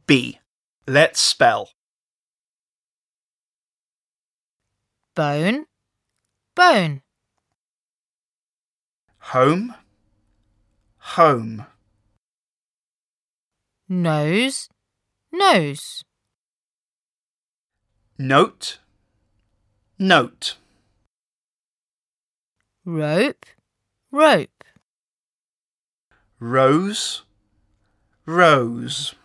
B. Let's spell. Bone, bone. Home, home. Nose, nose. Note, note. Rope, rope. Rose, rose.